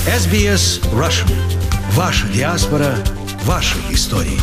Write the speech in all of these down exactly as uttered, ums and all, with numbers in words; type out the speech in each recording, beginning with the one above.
эс би эс Russian. Ваша диаспора, ваши истории.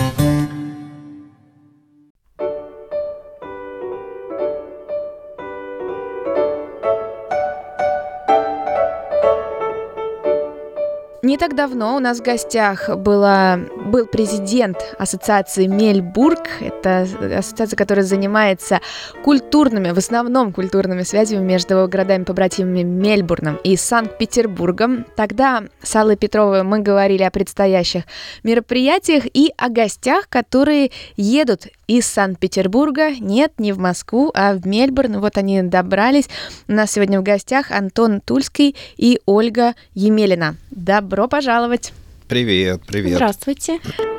Не так давно у нас в гостях была, был президент ассоциации Мельбург. Это ассоциация, которая занимается культурными, в основном культурными связями между городами-побратимами Мельбурном и Санкт-Петербургом. Тогда с Аллой Петровой мы говорили о предстоящих мероприятиях и о гостях, которые едут из Санкт-Петербурга, нет, не в Москву, а в Мельбурн. Вот они добрались. У нас сегодня в гостях Антон Тульский и Ольга Емелина. Добро пожаловать! Привет, привет. Здравствуйте.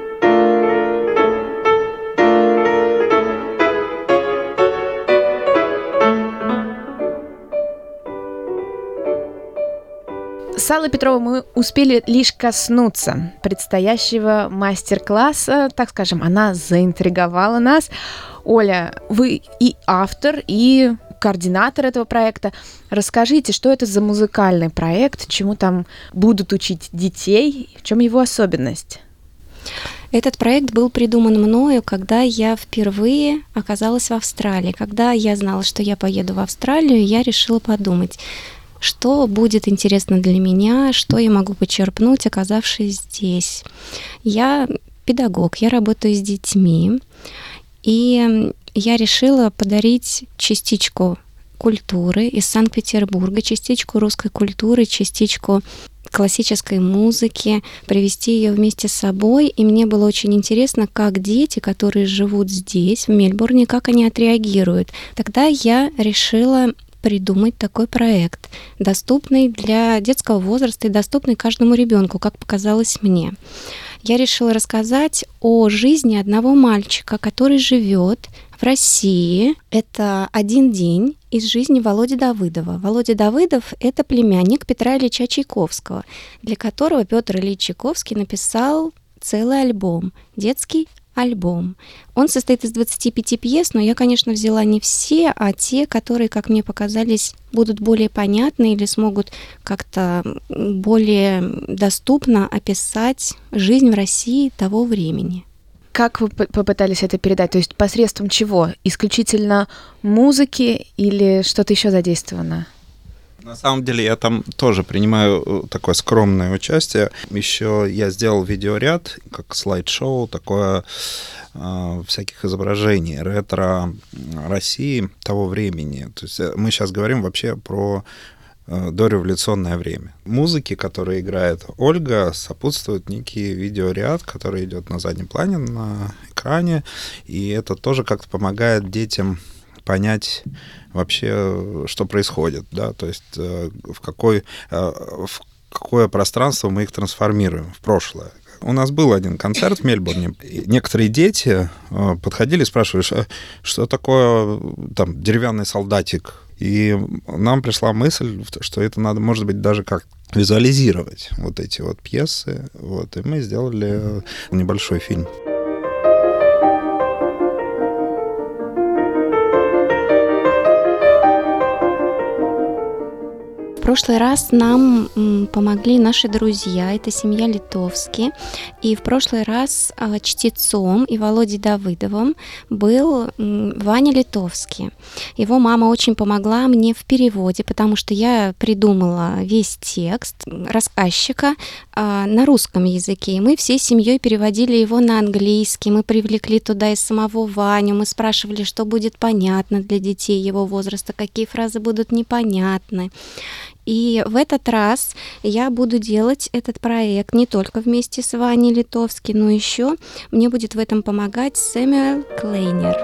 С Аллой Петровой мы успели лишь коснуться предстоящего мастер-класса. Так скажем, она заинтриговала нас. Оля, вы и автор, и координатор этого проекта. Расскажите, что это за музыкальный проект, чему там будут учить детей, в чем его особенность? Этот проект был придуман мною, когда я впервые оказалась в Австралии. Когда я знала, что я поеду в Австралию, я решила подумать, что будет интересно для меня, что я могу почерпнуть, оказавшись здесь. Я педагог, я работаю с детьми, и я решила подарить частичку культуры из Санкт-Петербурга, частичку русской культуры, частичку классической музыки, привести ее вместе с собой. И мне было очень интересно, как дети, которые живут здесь, в Мельбурне, как они отреагируют. Тогда я решила придумать такой проект, доступный для детского возраста и доступный каждому ребенку, как показалось мне. Я решила рассказать о жизни одного мальчика, который живет в России. Это один день из жизни Володи Давыдова. Володя Давыдов — это племянник Петра Ильича Чайковского, для которого Петр Ильич Чайковский написал целый альбом, детский альбом. Он состоит из двадцати пяти пьес, но я, конечно, взяла не все, а те, которые, как мне показались, будут более понятны или смогут как-то более доступно описать жизнь в России того времени. Как вы попытались это передать? То есть посредством чего? Исключительно музыки или что-то еще задействовано? На самом деле я там тоже принимаю такое скромное участие. Еще я сделал видеоряд, как слайд-шоу, такое э, всяких изображений ретро России того времени. То есть мы сейчас говорим вообще про э, дореволюционное время. Музыке, которую играет Ольга, сопутствует некий видеоряд, который идет на заднем плане, на экране, и это тоже как-то помогает детям понять вообще, что происходит, да, то есть э, в, какой, э, в какое пространство мы их трансформируем, в прошлое. У нас был один концерт в Мельбурне, и некоторые дети э, подходили и спрашивали, что такое там деревянный солдатик, и нам пришла мысль, что это надо, может быть, даже как визуализировать вот эти вот пьесы, вот, и мы сделали небольшой фильм. В прошлый раз нам помогли наши друзья, это семья Литовски, и в прошлый раз чтецом и Володей Давыдовым был Ваня Литовский. Его мама очень помогла мне в переводе, потому что я придумала весь текст рассказчика на русском языке, и мы всей семьей переводили его на английский, мы привлекли туда и самого Ваню, мы спрашивали, что будет понятно для детей его возраста, какие фразы будут непонятны. И в этот раз я буду делать этот проект не только вместе с Ваней Литовским, но еще мне будет в этом помогать Сэмюэл Клейнер.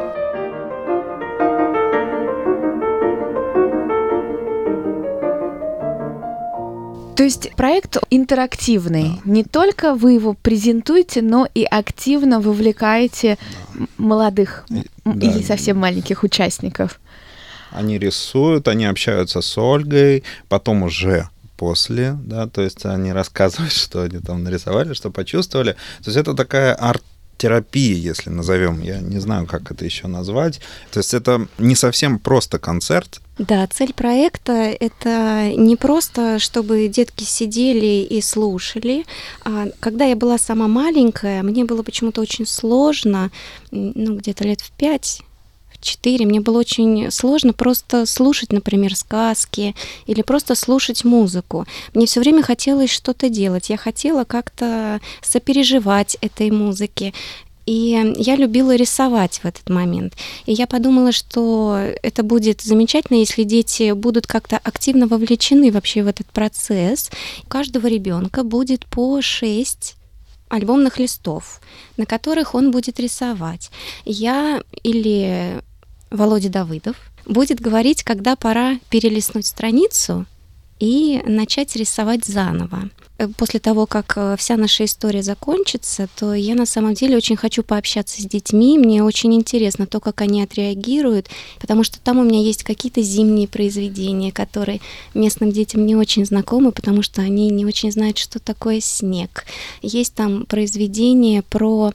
То есть проект интерактивный. Не только вы его презентуете, но и активно вовлекаете молодых Да. или совсем маленьких участников. Они рисуют, они общаются с Ольгой, потом уже после, да, то есть они рассказывают, что они там нарисовали, что почувствовали. То есть это такая арт терапии, если назовем, я не знаю, как это еще назвать. То есть это не совсем просто концерт. Да, цель проекта — это не просто, чтобы детки сидели и слушали. Когда я была сама маленькая, мне было почему-то очень сложно, ну, где-то лет в пять, в четыре, мне было очень сложно просто слушать, например, сказки или просто слушать музыку. Мне все время хотелось что-то делать. Я хотела как-то сопереживать этой музыке. И я любила рисовать в этот момент. И я подумала, что это будет замечательно, если дети будут как-то активно вовлечены вообще в этот процесс. У каждого ребенка будет по шесть альбомных листов, на которых он будет рисовать. Я или Володя Давыдов будет говорить, когда пора перелистнуть страницу и начать рисовать заново. После того, как вся наша история закончится, то я на самом деле очень хочу пообщаться с детьми. Мне очень интересно то, как они отреагируют, потому что там у меня есть какие-то зимние произведения, которые местным детям не очень знакомы, потому что они не очень знают, что такое снег. Есть там произведения про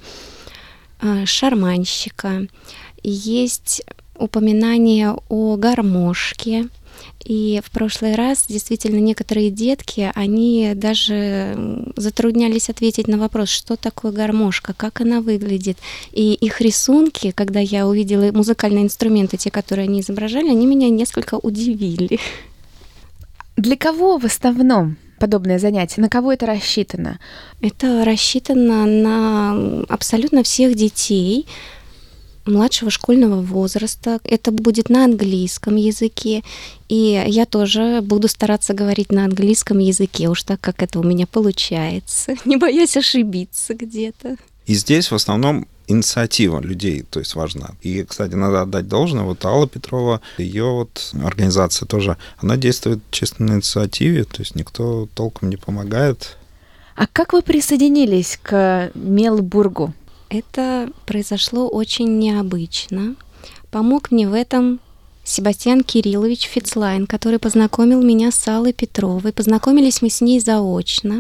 шарманщика, есть упоминание о гармошке. И в прошлый раз действительно некоторые детки, они даже затруднялись ответить на вопрос, что такое гармошка, как она выглядит. И их рисунки, когда я увидела музыкальные инструменты, те, которые они изображали, они меня несколько удивили. Для кого в основном подобное занятие? На кого это рассчитано? Это рассчитано на абсолютно всех детей младшего школьного возраста. Это будет на английском языке. И я тоже буду стараться говорить на английском языке, уж так, как это у меня получается, не боясь ошибиться где-то. И здесь в основном инициатива людей, то есть важна. И, кстати, надо отдать должное, вот Алла Петрова, ее вот организация тоже, она действует чисто на инициативе, то есть никто толком не помогает. А как вы присоединились к Мельбургу? Это произошло очень необычно. Помог мне в этом Себастьян Кириллович Фицлайн, который познакомил меня с Аллой Петровой. Познакомились мы с ней заочно.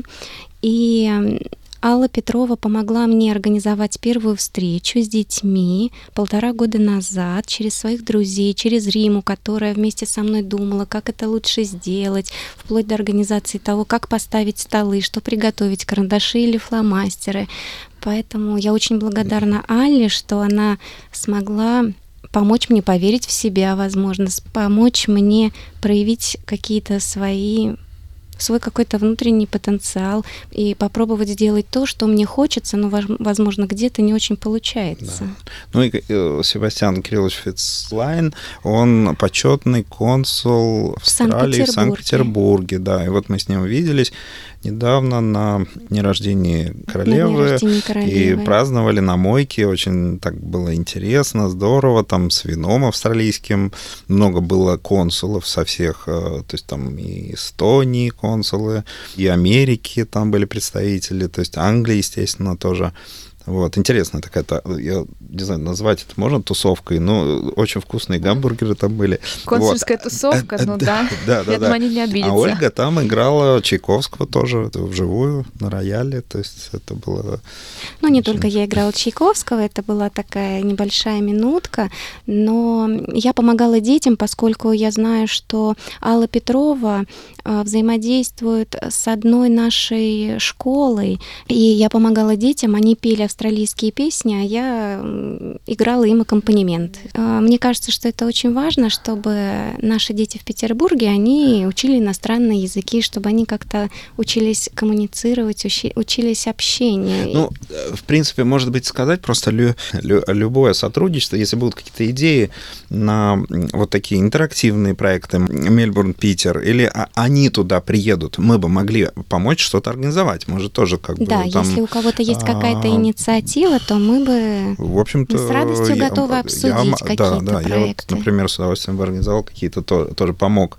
И Алла Петрова помогла мне организовать первую встречу с детьми полтора года назад через своих друзей, через Риму, которая вместе со мной думала, как это лучше сделать, вплоть до организации того, как поставить столы, что приготовить, карандаши или фломастеры. Поэтому я очень благодарна Алле, что она смогла помочь мне поверить в себя, возможно, помочь мне проявить какие-то свои, свой какой-то внутренний потенциал и попробовать сделать то, что мне хочется, но, возможно, где-то не очень получается. Да. Ну и Себастьян Кириллович Фицлайн, он почетный консул Австралии в Санкт-Петербурге, да, и вот мы с ним виделись недавно на дне рождения королевы, рождения королевы и праздновали на мойке, очень так было интересно, здорово, там с вином австралийским, много было консулов со всех, то есть там и Эстонии консулы, и Америки там были представители, то есть Англии, естественно, тоже. Вот, интересная такая, я не знаю, назвать это можно тусовкой, но очень вкусные гамбургеры там были. Консульская вот. тусовка, ну да, да, да, я да. думаю, они не обидятся. А Ольга там играла Чайковского тоже вживую на рояле, то есть это было... Ну, не очень... только я играла Чайковского, это была такая небольшая минутка, но я помогала детям, поскольку я знаю, что Алла Петрова взаимодействует с одной нашей школой, и я помогала детям, они пели австралийские песни, а я играла им аккомпанемент. Мне кажется, что это очень важно, чтобы наши дети в Петербурге, они учили иностранные языки, чтобы они как-то учились коммуницировать, учи, учились общению. Ну, в принципе, может быть, сказать просто лю, лю, любое сотрудничество, если будут какие-то идеи на вот такие интерактивные проекты Мельбурн, Питер, или они туда приедут, мы бы могли помочь что-то организовать. Может, тоже как бы... Да, там, если у кого-то есть какая-то инициатива, инициатива, то мы бы в общем-то, с радостью я, готовы обсудить я, какие-то да, да, проекты. Я вот, например, с удовольствием бы организовал какие-то, то, тоже помог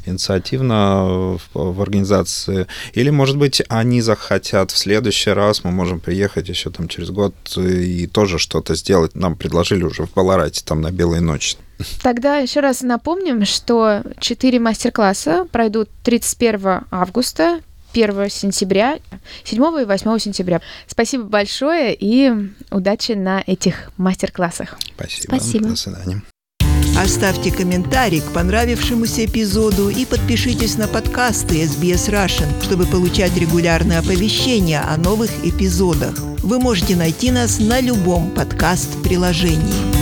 инициативно в, в организации. Или, может быть, они захотят в следующий раз, мы можем приехать еще там через год и тоже что-то сделать. Нам предложили уже в Баларате, там на Белой ночи. Тогда еще раз напомним, что четыре мастер-класса пройдут тридцать первого августа, первого сентября, седьмого и восьмого сентября. Спасибо большое и удачи на этих мастер-классах. Спасибо. Спасибо. До свидания. Оставьте комментарий к понравившемуся эпизоду и подпишитесь на подкасты эс би эс Russian, чтобы получать регулярные оповещения о новых эпизодах. Вы можете найти нас на любом подкаст-приложении.